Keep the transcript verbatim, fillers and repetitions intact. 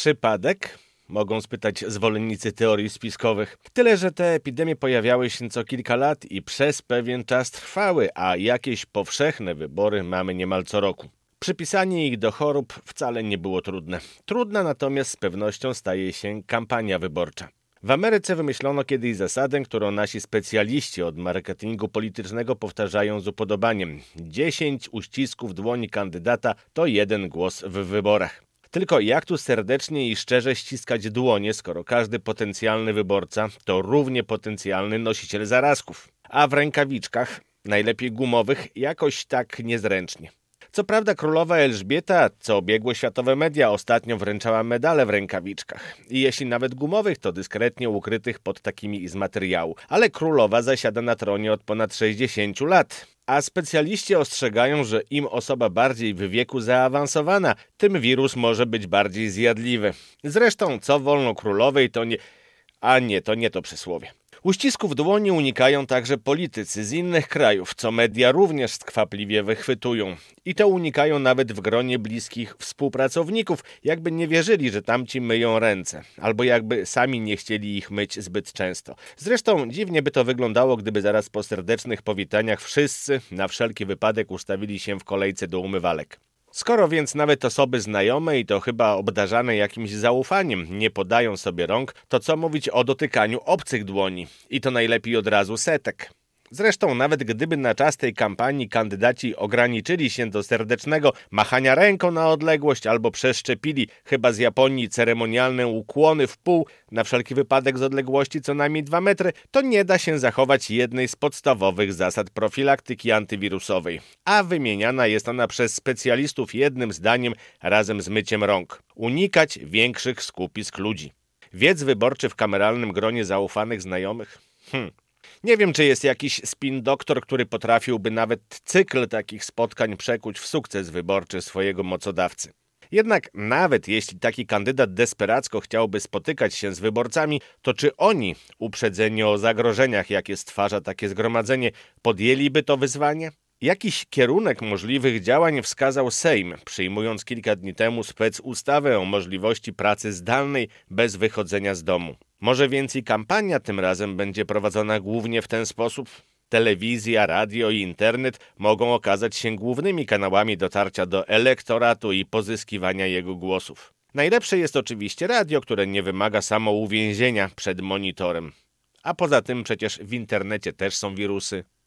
Przypadek? Mogą spytać zwolennicy teorii spiskowych. Tyle, że te epidemie pojawiały się co kilka lat i przez pewien czas trwały, a jakieś powszechne wybory mamy niemal co roku. Przypisanie ich do chorób wcale nie było trudne. Trudna natomiast z pewnością staje się kampania wyborcza. W Ameryce wymyślono kiedyś zasadę, którą nasi specjaliści od marketingu politycznego powtarzają z upodobaniem. dziesięć uścisków dłoni kandydata to jeden głos w wyborach. Tylko jak tu serdecznie i szczerze ściskać dłonie, skoro każdy potencjalny wyborca to równie potencjalny nosiciel zarazków. A w rękawiczkach, najlepiej gumowych, jakoś tak niezręcznie. Co prawda królowa Elżbieta, co obiegło światowe media, ostatnio wręczała medale w rękawiczkach. I jeśli nawet gumowych, to dyskretnie ukrytych pod takimi z materiału. Ale królowa zasiada na tronie od ponad sześćdziesięciu lat. A specjaliści ostrzegają, że im osoba bardziej w wieku zaawansowana, tym wirus może być bardziej zjadliwy. Zresztą, co wolno królowej, to nie... A nie, to nie to przysłowie. Uścisków dłoni unikają także politycy z innych krajów, co media również skwapliwie wychwytują. I to unikają nawet w gronie bliskich współpracowników, jakby nie wierzyli, że tamci myją ręce, albo jakby sami nie chcieli ich myć zbyt często. Zresztą dziwnie by to wyglądało, gdyby zaraz po serdecznych powitaniach wszyscy na wszelki wypadek ustawili się w kolejce do umywalek. Skoro więc nawet osoby znajome i to chyba obdarzane jakimś zaufaniem nie podają sobie rąk, to co mówić o dotykaniu obcych dłoni? I to najlepiej od razu setek. Zresztą nawet gdyby na czas tej kampanii kandydaci ograniczyli się do serdecznego machania ręką na odległość albo przeszczepili chyba z Japonii ceremonialne ukłony w pół na wszelki wypadek z odległości co najmniej dwa metry, to nie da się zachować jednej z podstawowych zasad profilaktyki antywirusowej. A wymieniana jest ona przez specjalistów jednym zdaniem razem z myciem rąk. Unikać większych skupisk ludzi. Wiec wyborczy w kameralnym gronie zaufanych znajomych? Hmm. Nie wiem, czy jest jakiś spin doktor, który potrafiłby nawet cykl takich spotkań przekuć w sukces wyborczy swojego mocodawcy. Jednak nawet jeśli taki kandydat desperacko chciałby spotykać się z wyborcami, to czy oni, uprzedzeni o zagrożeniach, jakie stwarza takie zgromadzenie, podjęliby to wyzwanie? Jakiś kierunek możliwych działań wskazał Sejm, przyjmując kilka dni temu specustawę o możliwości pracy zdalnej bez wychodzenia z domu. Może więc i kampania tym razem będzie prowadzona głównie w ten sposób? Telewizja, radio i internet mogą okazać się głównymi kanałami dotarcia do elektoratu i pozyskiwania jego głosów. Najlepsze jest oczywiście radio, które nie wymaga samouwięzienia przed monitorem. A poza tym przecież w internecie też są wirusy.